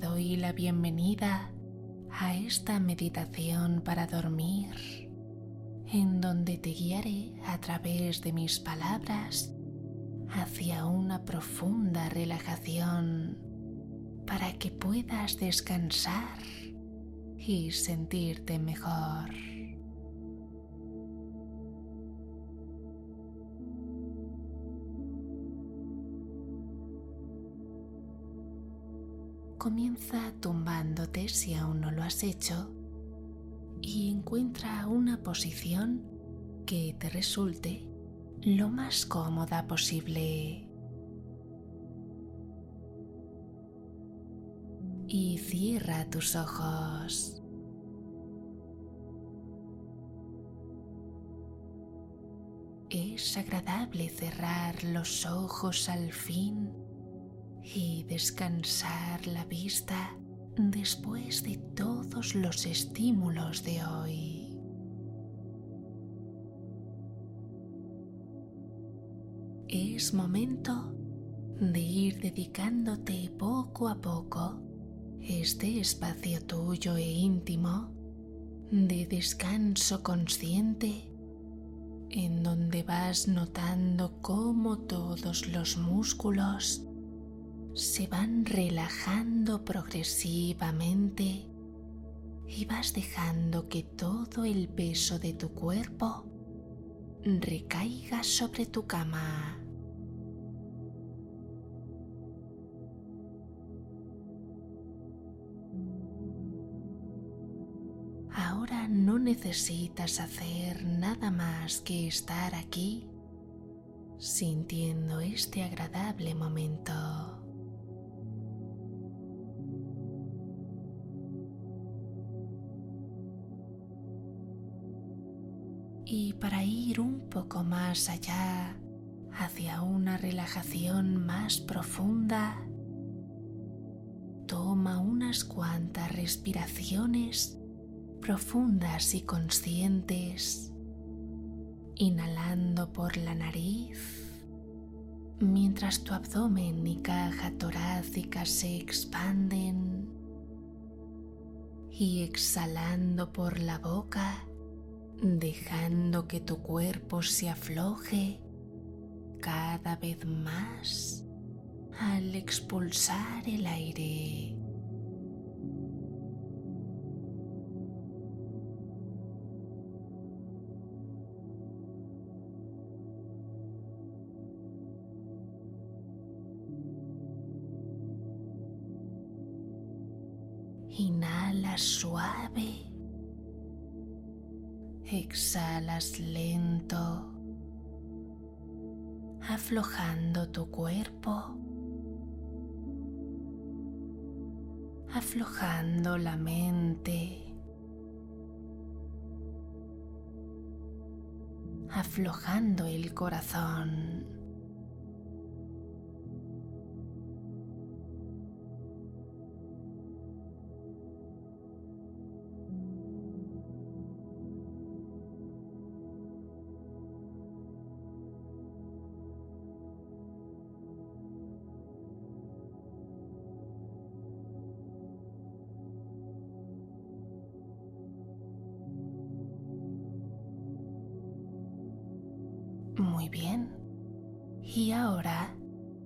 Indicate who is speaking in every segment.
Speaker 1: doy la bienvenida a esta meditación para dormir, en donde te guiaré a través de mis palabras hacia una profunda relajación para que puedas descansar y sentirte mejor. Comienza tumbándote si aún no lo has hecho y encuentra una posición que te resulte lo más cómoda posible. Y cierra tus ojos. Es agradable cerrar los ojos al fin y descansar la vista después de todos los estímulos de hoy. Es momento de ir dedicándote poco a poco este espacio tuyo e íntimo de descanso consciente, en donde vas notando cómo todos los músculos se van relajando progresivamente y vas dejando que todo el peso de tu cuerpo recaiga sobre tu cama. Ahora no necesitas hacer nada más que estar aquí, sintiendo este agradable momento. Y para ir un poco más allá, hacia una relajación más profunda, toma unas cuantas respiraciones profundas y conscientes, inhalando por la nariz, mientras tu abdomen y caja torácica se expanden, y exhalando por la boca, dejando que tu cuerpo se afloje cada vez más al expulsar el aire. Inhalas suave. Exhalas lento, aflojando tu cuerpo, aflojando la mente, aflojando el corazón. Muy bien. Y ahora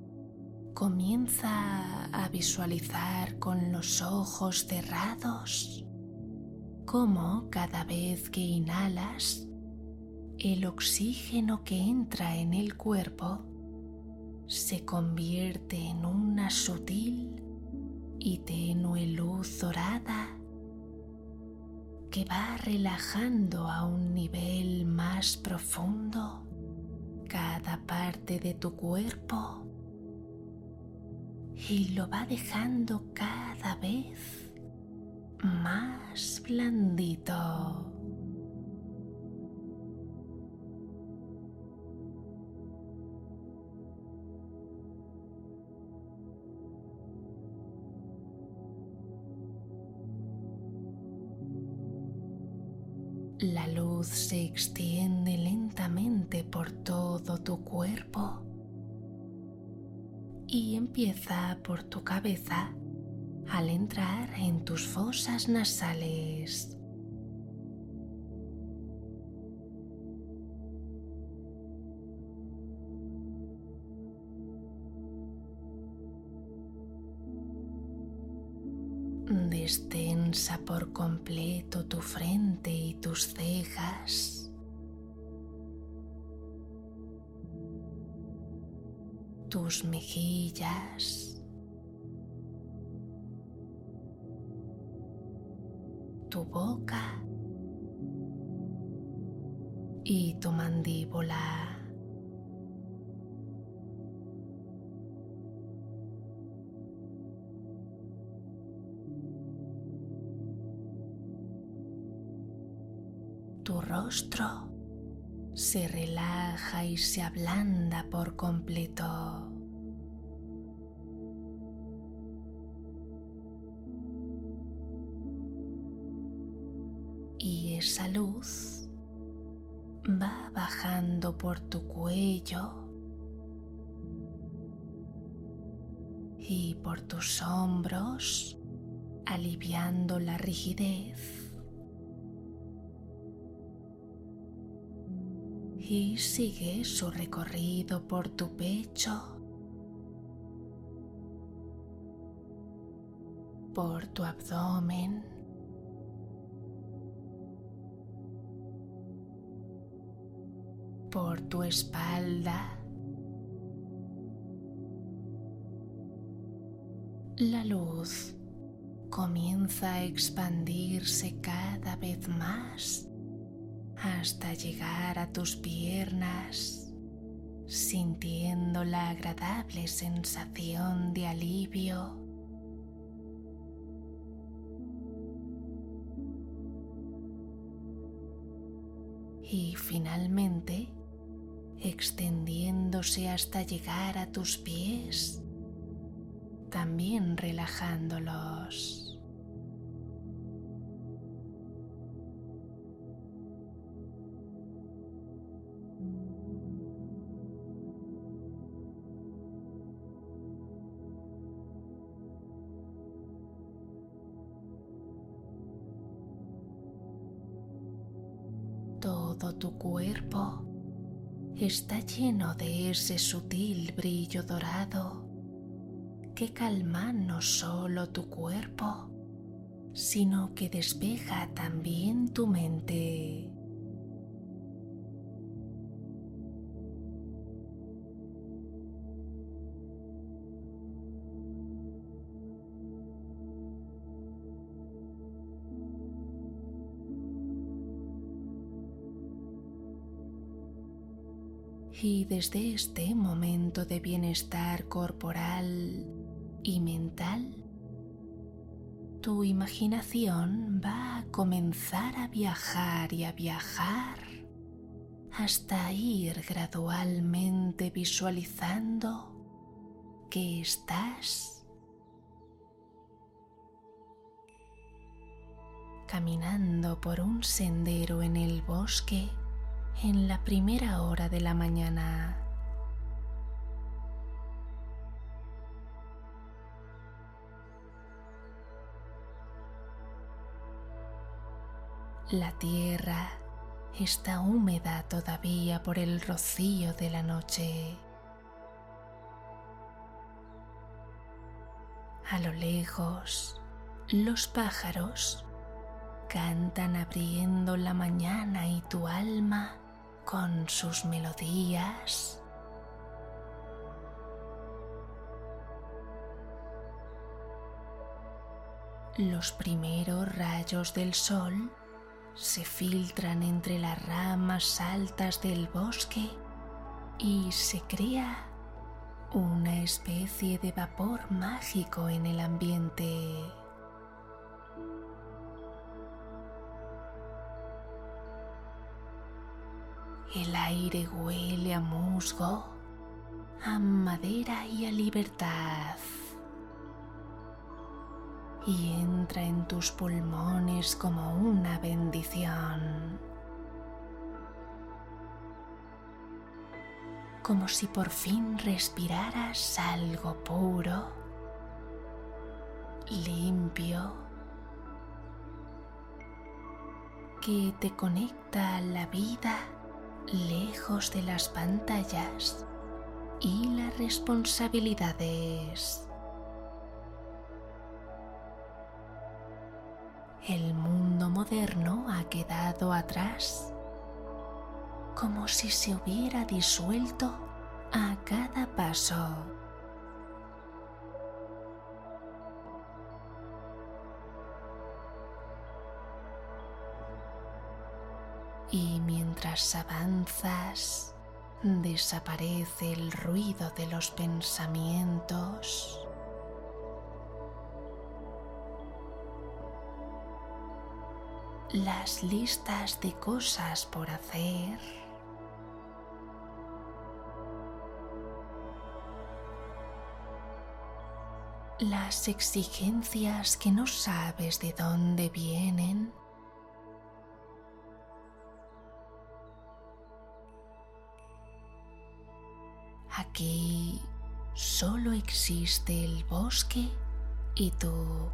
Speaker 1: comienza a visualizar con los ojos cerrados cómo cada vez que inhalas, el oxígeno que entra en el cuerpo se convierte en una sutil y tenue luz dorada que va relajando a un nivel más profundo cada parte de tu cuerpo y lo va dejando cada vez más blandito. La luz se extiende lentamente por todo tu cuerpo y empieza por tu cabeza al entrar en tus fosas nasales. Destensa por completo tu frente y tus cejas. Tus mejillas. Tu boca. Y tu mandíbula. Tu rostro se relaja y se ablanda por completo. Y esa luz va bajando por tu cuello y por tus hombros, aliviando la rigidez. Y sigue su recorrido por tu pecho, por tu abdomen, por tu espalda. La luz comienza a expandirse cada vez más hasta llegar a tus piernas, sintiendo la agradable sensación de alivio. Y finalmente, extendiéndose hasta llegar a tus pies, también relajándolos. Todo tu cuerpo está lleno de ese sutil brillo dorado que calma no solo tu cuerpo, sino que despeja también tu mente. Y desde este momento de bienestar corporal y mental, tu imaginación va a comenzar a viajar y a viajar hasta ir gradualmente visualizando que estás caminando por un sendero en el bosque en la primera hora de la mañana. La tierra está húmeda todavía por el rocío de la noche. A lo lejos, los pájaros cantan abriendo la mañana y tu alma con sus melodías. Los primeros rayos del sol se filtran entre las ramas altas del bosque y se crea una especie de vapor mágico en el ambiente. El aire huele a musgo, a madera y a libertad. Y entra en tus pulmones como una bendición. Como si por fin respiraras algo puro, limpio, que te conecta a la vida lejos de las pantallas y las responsabilidades. El mundo moderno ha quedado atrás, como si se hubiera disuelto a cada paso. Y mientras avanzas, desaparece el ruido de los pensamientos. Las listas de cosas por hacer. Las exigencias que no sabes de dónde vienen. Aquí solo existe el bosque y tú.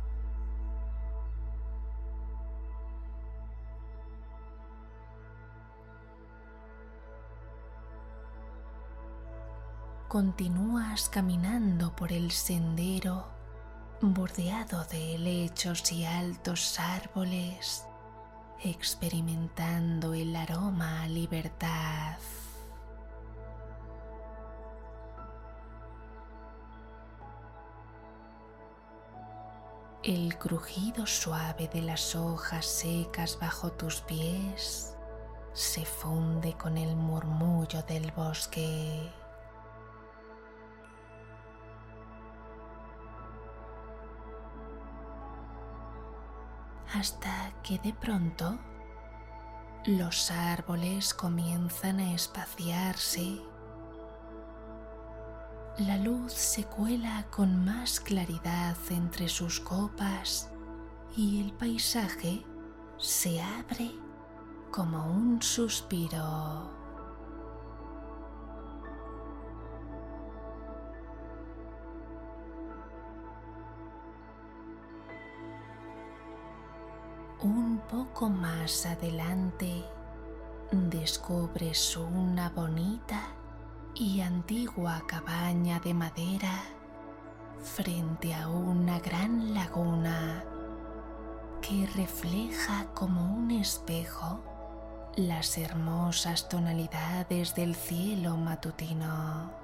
Speaker 1: Continúas caminando por el sendero bordeado de helechos y altos árboles, experimentando el aroma a libertad. El crujido suave de las hojas secas bajo tus pies se funde con el murmullo del bosque. Hasta que de pronto los árboles comienzan a espaciarse. La luz se cuela con más claridad entre sus copas y el paisaje se abre como un suspiro. Un poco más adelante descubres una bonita y antigua cabaña de madera frente a una gran laguna que refleja como un espejo las hermosas tonalidades del cielo matutino.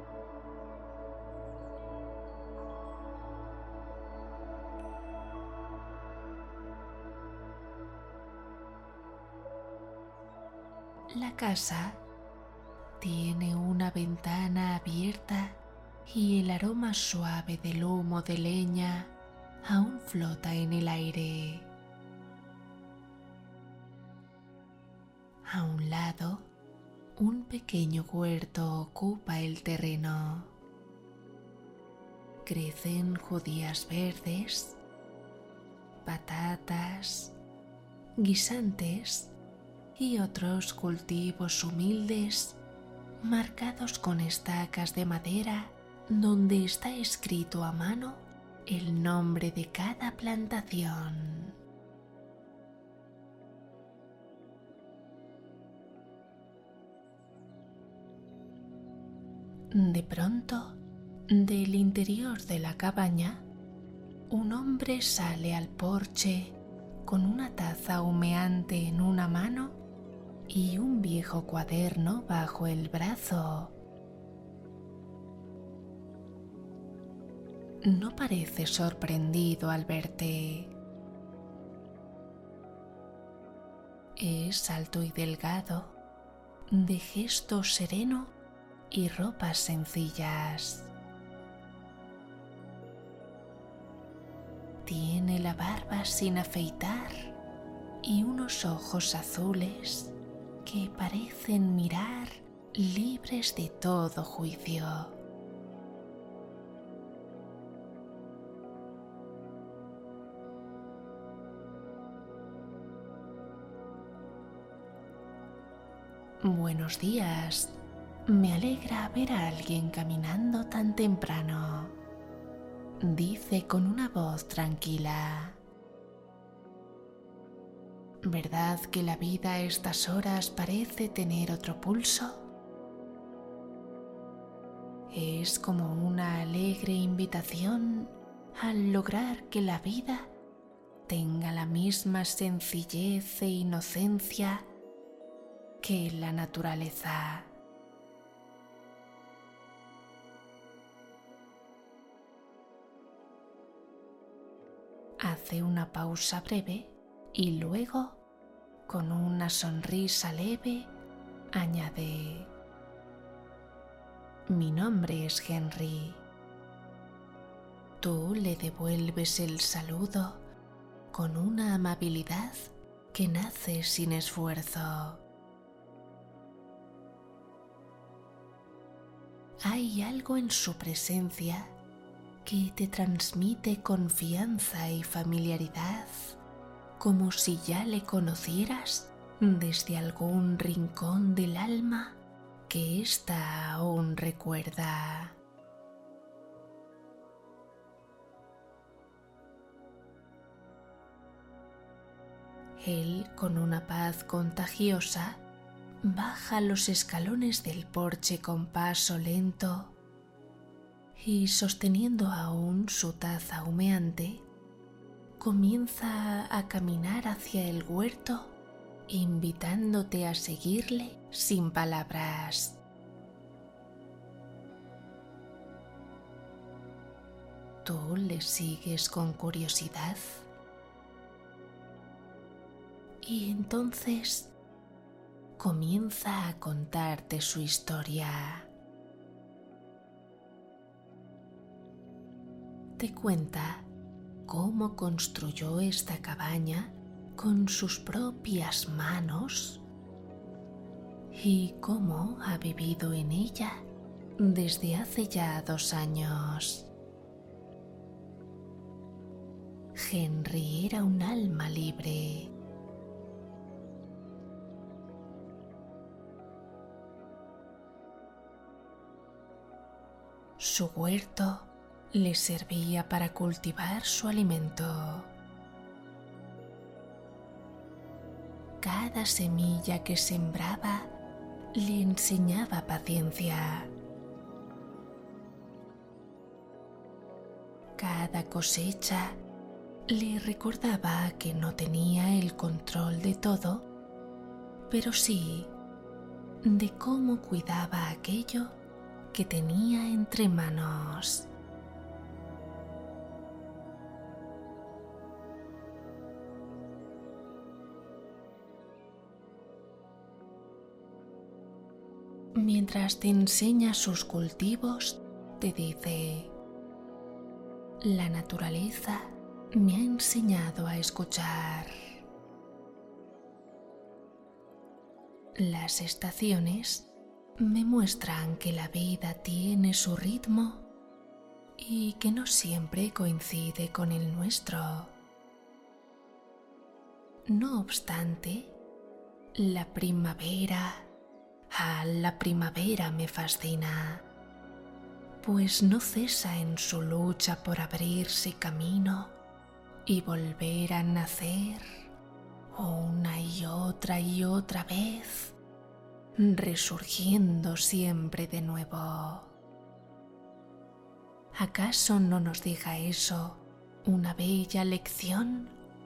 Speaker 1: La casa tiene una ventana abierta y el aroma suave del humo de leña aún flota en el aire. A un lado, un pequeño huerto ocupa el terreno. Crecen judías verdes, patatas, guisantes y otros cultivos humildes marcados con estacas de madera donde está escrito a mano el nombre de cada plantación. De pronto, del interior de la cabaña, un hombre sale al porche con una taza humeante en una mano y un viejo cuaderno bajo el brazo. No parece sorprendido al verte. Es alto y delgado, de gesto sereno y ropas sencillas. Tiene la barba sin afeitar y unos ojos azules que parecen mirar libres de todo juicio. Buenos días. Me alegra ver a alguien caminando tan temprano. dice con una voz tranquila: ¿verdad que la vida a estas horas parece tener otro pulso? Es como una alegre invitación al lograr que la vida tenga la misma sencillez e inocencia que la naturaleza. Hace una pausa breve y luego, con una sonrisa leve, añade: mi nombre es Henry. Tú le devuelves el saludo con una amabilidad que nace sin esfuerzo. Hay algo en su presencia que te transmite confianza y familiaridad, como si ya le conocieras desde algún rincón del alma que ésta aún recuerda. Él, con una paz contagiosa, baja los escalones del porche con paso lento y, sosteniendo aún su taza humeante, comienza a caminar hacia el huerto, invitándote a seguirle sin palabras. Tú le sigues con curiosidad y entonces comienza a contarte su historia. Te cuenta cómo construyó esta cabaña con sus propias manos y cómo ha vivido en ella desde hace ya 2 años. Henry era un alma libre. Su huerto le servía para cultivar su alimento. Cada semilla que sembraba le enseñaba paciencia. Cada cosecha le recordaba que no tenía el control de todo, pero sí de cómo cuidaba aquello que tenía entre manos. Mientras te enseña sus cultivos, te dice: la naturaleza me ha enseñado a escuchar. Las estaciones me muestran que la vida tiene su ritmo y que no siempre coincide con el nuestro. No obstante, la primavera me fascina, pues no cesa en su lucha por abrirse camino y volver a nacer una y otra vez, resurgiendo siempre de nuevo. ¿Acaso no nos deja eso una bella lección?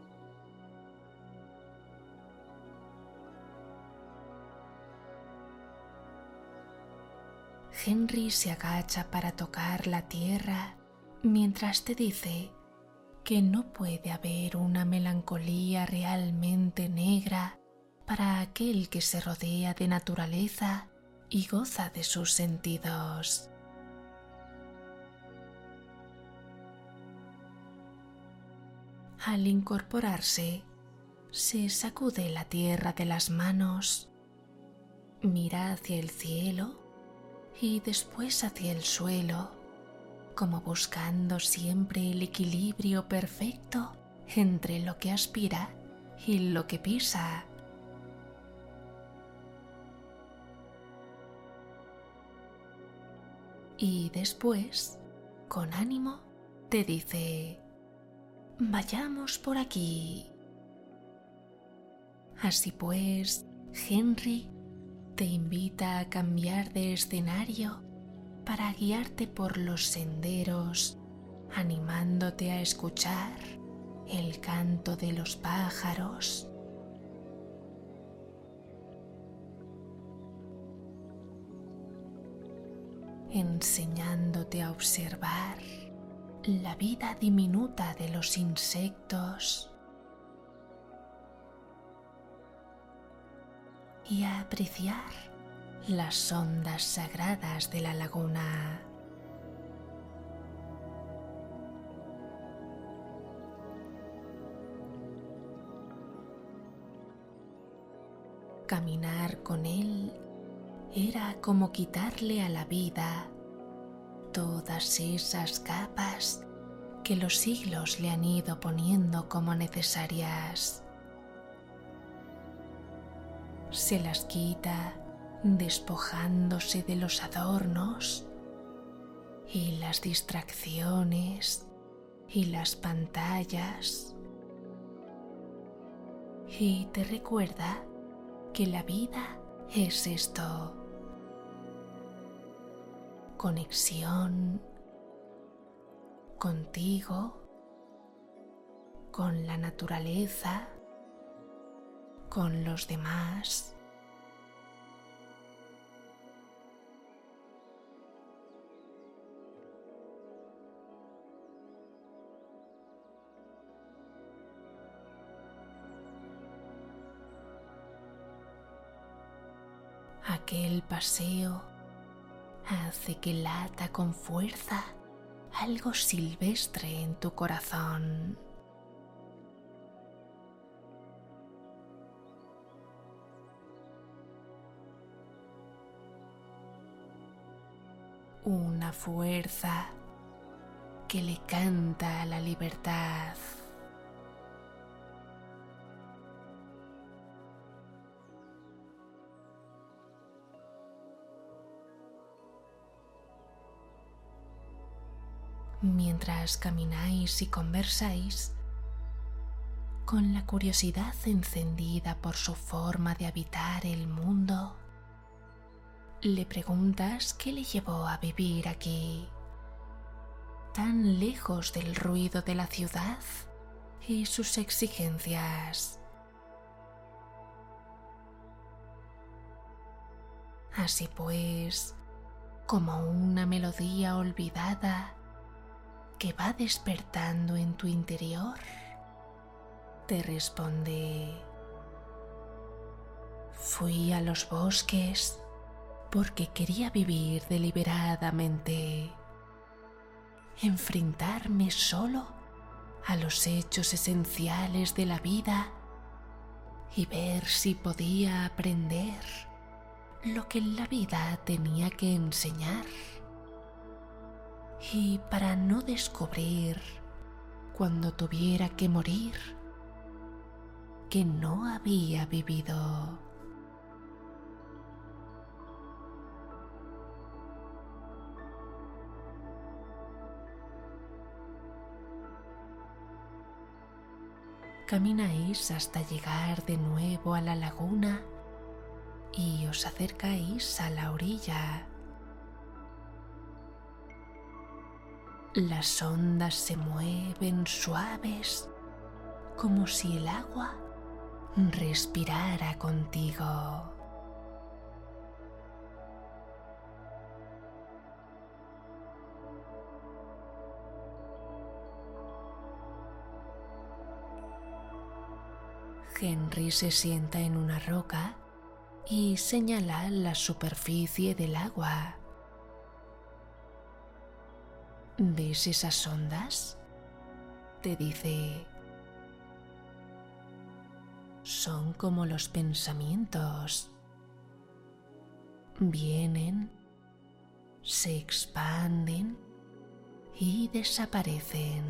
Speaker 1: Henry se agacha para tocar la tierra mientras te dice que no puede haber una melancolía realmente negra para aquel que se rodea de naturaleza y goza de sus sentidos. Al incorporarse, se sacude la tierra de las manos, mira hacia el cielo y después hacia el suelo, como buscando siempre el equilibrio perfecto entre lo que aspira y lo que pisa. Y después, con ánimo, te dice: vayamos por aquí. Así pues, Henry te invita a cambiar de escenario para guiarte por los senderos, animándote a escuchar el canto de los pájaros. Enseñándote a observar la vida diminuta de los insectos y a apreciar las ondas sagradas de la laguna. Caminar con él era como quitarle a la vida todas esas capas que los siglos le han ido poniendo como necesarias. Se las quita despojándose de los adornos y las distracciones y las pantallas, y te recuerda que la vida es esto: conexión contigo, con la naturaleza, con los demás. Aquel paseo hace que lata con fuerza algo silvestre en tu corazón. Una fuerza que le canta a la libertad. Mientras camináis y conversáis, con la curiosidad encendida por su forma de habitar el mundo, le preguntas qué le llevó a vivir aquí, tan lejos del ruido de la ciudad y sus exigencias. Así pues, como una melodía olvidada que va despertando en tu interior, te responde: fui a los bosques porque quería vivir deliberadamente, enfrentarme solo a los hechos esenciales de la vida y ver si podía aprender lo que la vida tenía que enseñar. Y para no descubrir, cuando tuviera que morir, que no había vivido. Camináis hasta llegar de nuevo a la laguna y os acercáis a la orilla. Las ondas se mueven suaves, como si el agua respirara contigo. Henry se sienta en una roca y señala la superficie del agua. ¿Ves esas ondas?, te dice. Son como los pensamientos. Vienen, se expanden y desaparecen.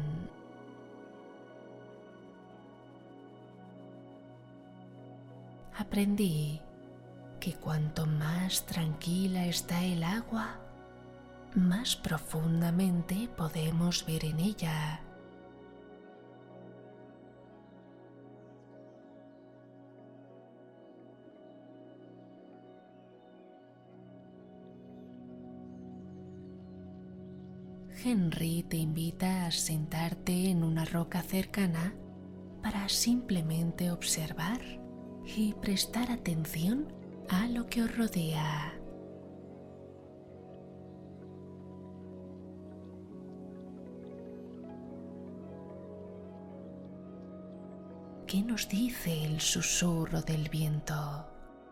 Speaker 1: Aprendí que cuanto más tranquila está el agua, más profundamente podemos ver en ella. Henry te invita a sentarte en una roca cercana para simplemente observar y prestar atención a lo que os rodea. ¿Qué nos dice el susurro del viento?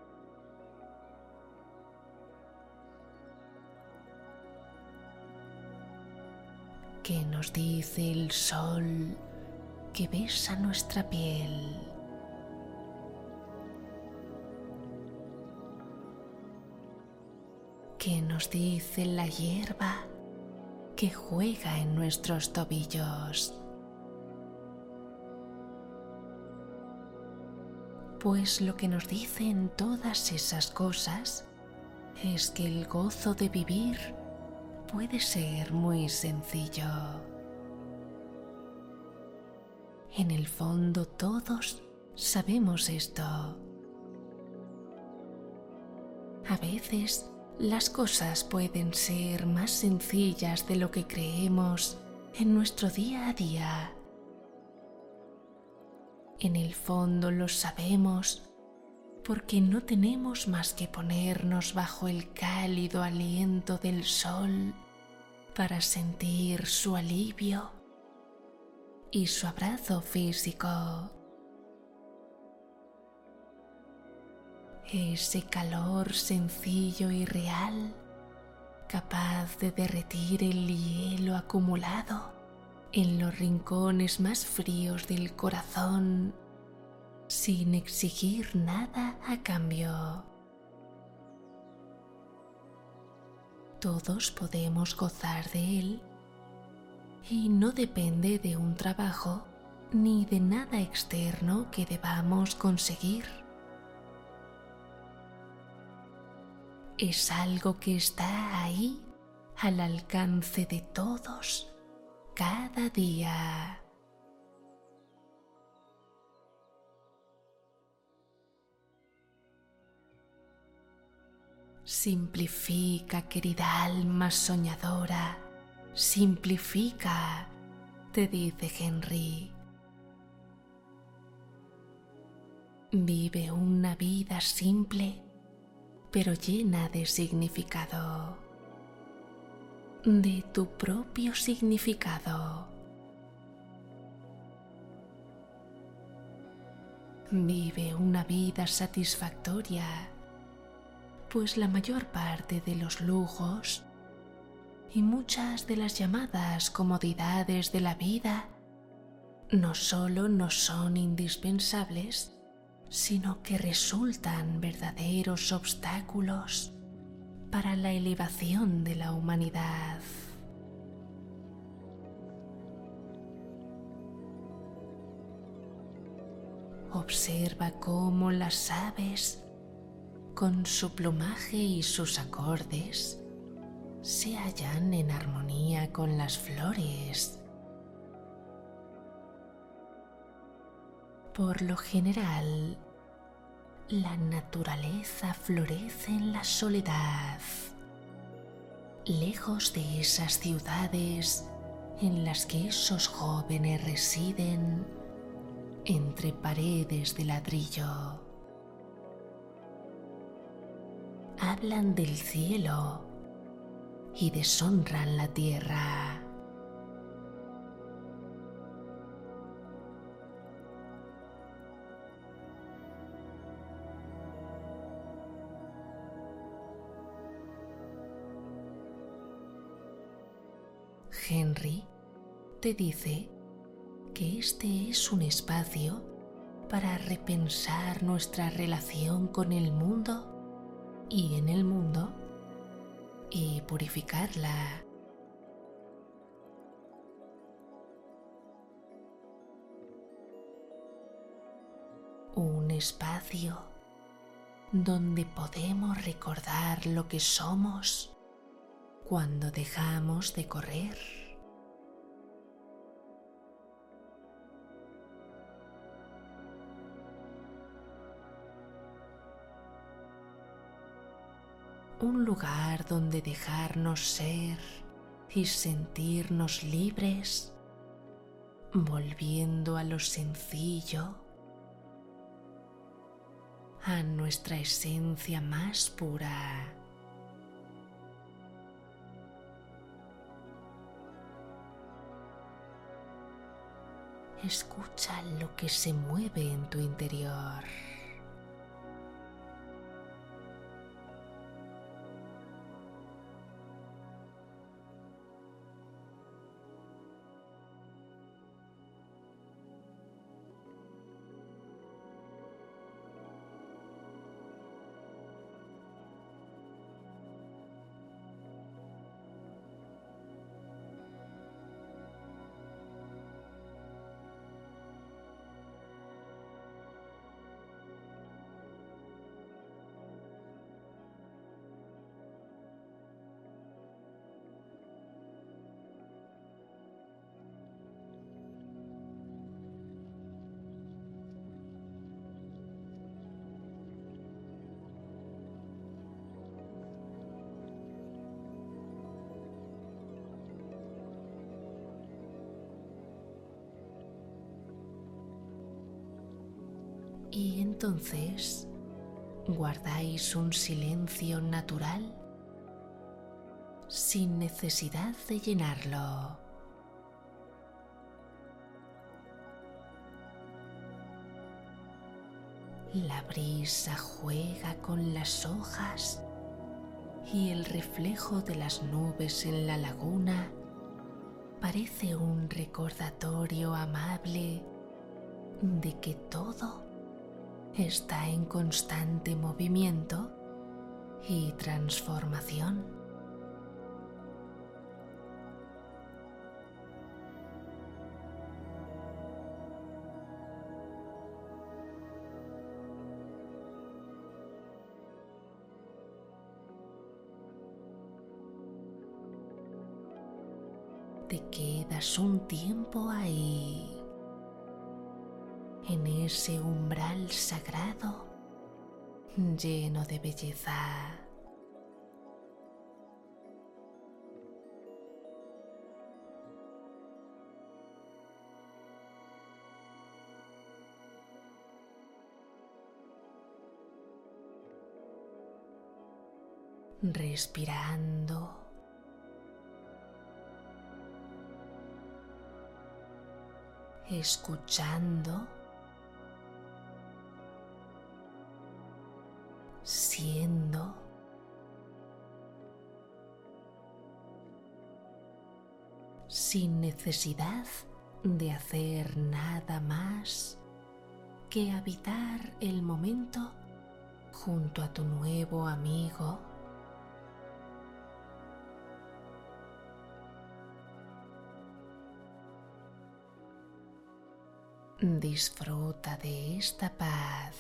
Speaker 1: ¿Qué nos dice el sol que besa nuestra piel? ¿Qué nos dice la hierba que juega en nuestros tobillos? Pues lo que nos dicen todas esas cosas es que el gozo de vivir puede ser muy sencillo. En el fondo todos sabemos esto. A veces las cosas pueden ser más sencillas de lo que creemos en nuestro día a día. En el fondo lo sabemos porque no tenemos más que ponernos bajo el cálido aliento del sol para sentir su alivio y su abrazo físico. Ese calor sencillo y real, capaz de derretir el hielo acumulado en los rincones más fríos del corazón, sin exigir nada a cambio. Todos podemos gozar de él y no depende de un trabajo ni de nada externo que debamos conseguir. Es algo que está ahí, al alcance de todos, cada día. Simplifica, querida alma soñadora, simplifica, te dice Henry. Vive una vida simple, pero llena de significado, de tu propio significado. Vive una vida satisfactoria, pues la mayor parte de los lujos y muchas de las llamadas comodidades de la vida no solo no son indispensables, sino que resultan verdaderos obstáculos para la elevación de la humanidad. Observa cómo las aves, con su plumaje y sus acordes, se hallan en armonía con las flores. Por lo general, la naturaleza florece en la soledad, lejos de esas ciudades en las que esos jóvenes residen entre paredes de ladrillo. Hablan del cielo y deshonran la tierra. Henry te dice que este es un espacio para repensar nuestra relación con el mundo y en el mundo y purificarla. Un espacio donde podemos recordar lo que somos cuando dejamos de correr. Un lugar donde dejarnos ser y sentirnos libres, volviendo a lo sencillo, a nuestra esencia más pura. Escucha lo que se mueve en tu interior. Y entonces guardáis un silencio natural sin necesidad de llenarlo. La brisa juega con las hojas y el reflejo de las nubes en la laguna parece un recordatorio amable de que todo está en constante movimiento y transformación. Te quedas un tiempo ahí, en ese umbral sagrado lleno de belleza. Respirando, escuchando, siendo, sin necesidad de hacer nada más que habitar el momento junto a tu nuevo amigo. Disfruta de esta paz.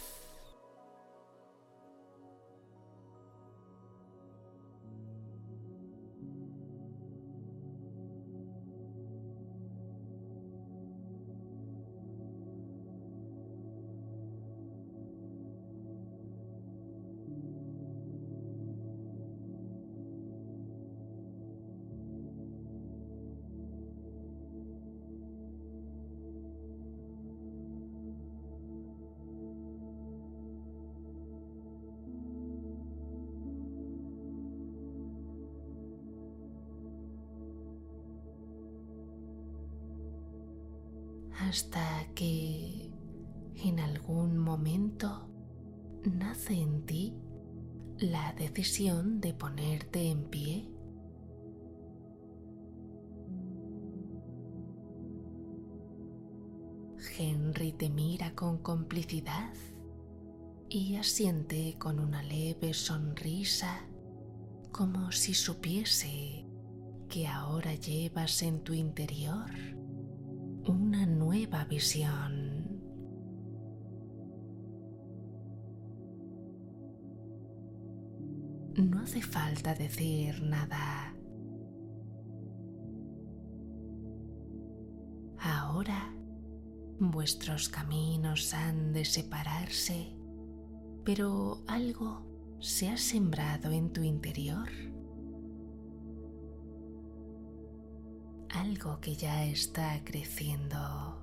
Speaker 1: Hasta que en algún momento nace en ti la decisión de ponerte en pie. Henry te mira con complicidad y asiente con una leve sonrisa, como si supiese que ahora llevas en tu interior una nueva visión. No hace falta decir nada, ahora vuestros caminos han de separarse, pero algo se ha sembrado en tu interior. Algo que ya está creciendo.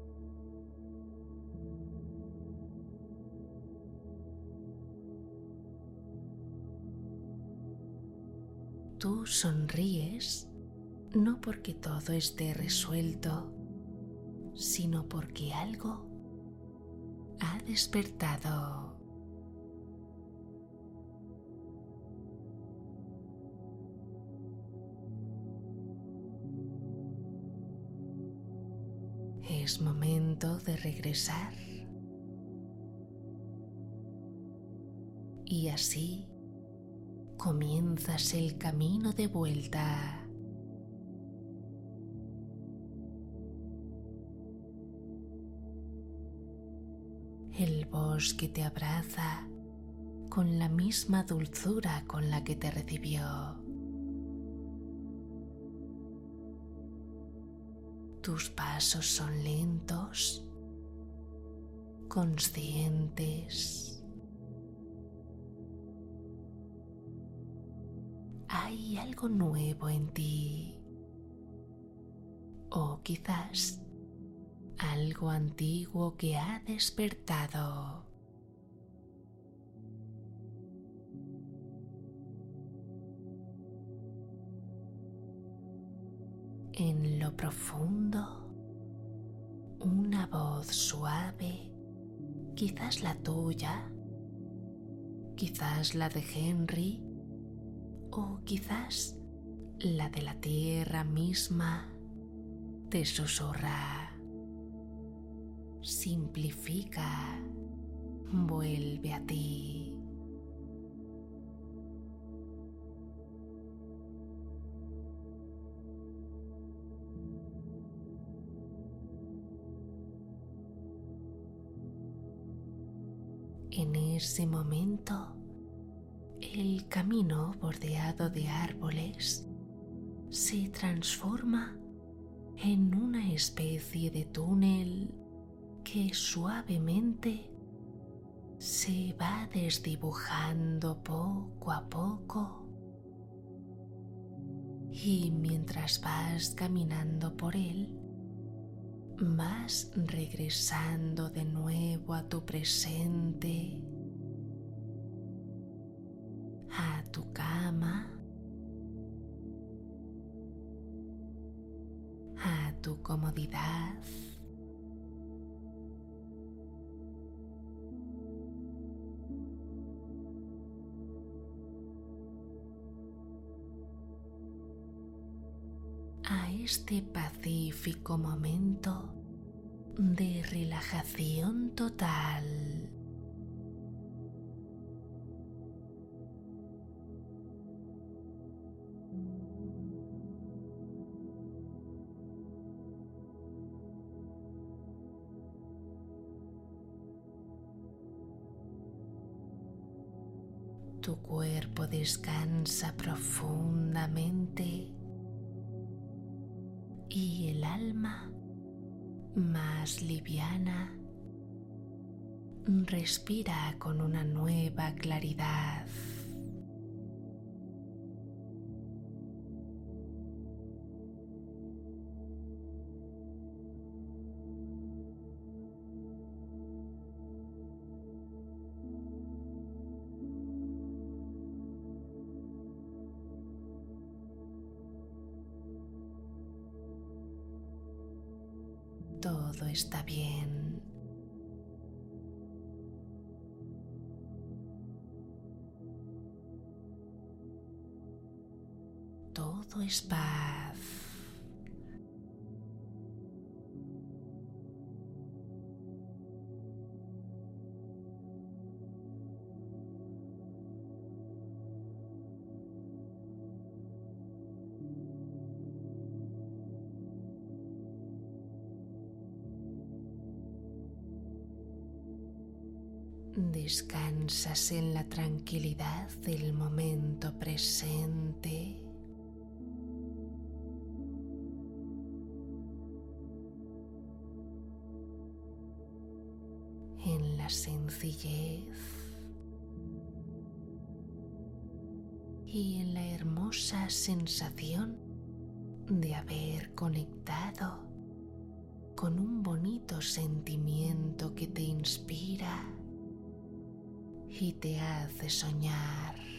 Speaker 1: Tú sonríes no porque todo esté resuelto, sino porque algo ha despertado. Es momento de regresar. Y así comienzas el camino de vuelta. El bosque te abraza con la misma dulzura con la que te recibió. Tus pasos son lentos, conscientes. Hay algo nuevo en ti, o quizás algo antiguo que ha despertado. En lo profundo, una voz suave, quizás la tuya, quizás la de Henry, o quizás la de la tierra misma, te susurra: simplifica, vuelve a ti. En ese momento, el camino bordeado de árboles se transforma en una especie de túnel que suavemente se va desdibujando poco a poco, y mientras vas caminando por él, vas regresando de nuevo a tu presente, a tu cama, a tu comodidad. A este pacífico momento de relajación total. Tu cuerpo descansa profundamente y el alma, más liviana, respira con una nueva claridad. Todo está bien. Todo es paz. Descansas en la tranquilidad del momento presente. la sencillez y en la hermosa sensación de haber conectado con un bonito sentimiento que te inspira y te hace soñar.